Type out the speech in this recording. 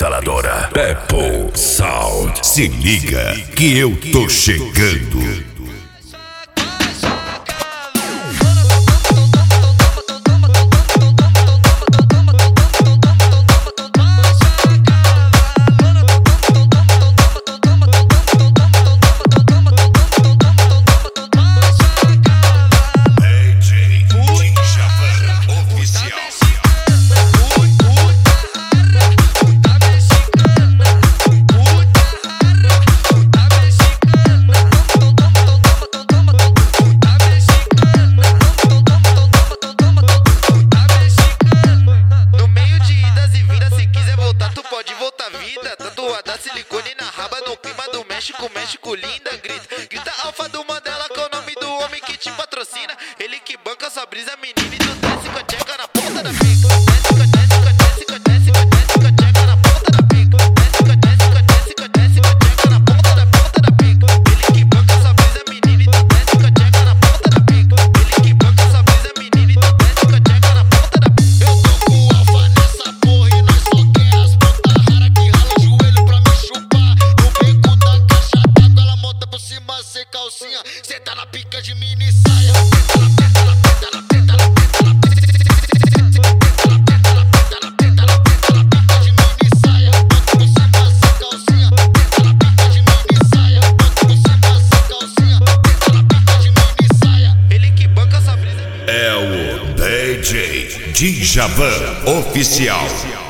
instaladora Pepple Sound. Se liga que eu tô chegando. Tatuada silicone na raba no clima do México, México linda, grita alfa do Mandela, que é o nome do homem que te patrocina. Ele que banca sua brisa, menina, e tu desce com a tcheca na ponta da pica. Desce com a tcheca na ponta da pica. Desce com a tcheca na ponta da pica. Ele que banca sua brisa, menina, e tu desce com a tcheca na ponta da pica. Ele que banca sua brisa, menina, e tu desce com a tcheca na ponta da pica. Eu tô com o alfa nessa porra e nós só quer as pontas raras que rala o joelho pra me chupar. No beco da caixa d'água ela monta por cima sem calcinha. Cê tá na pica de mini saia. É o DJ Djavan Oficial.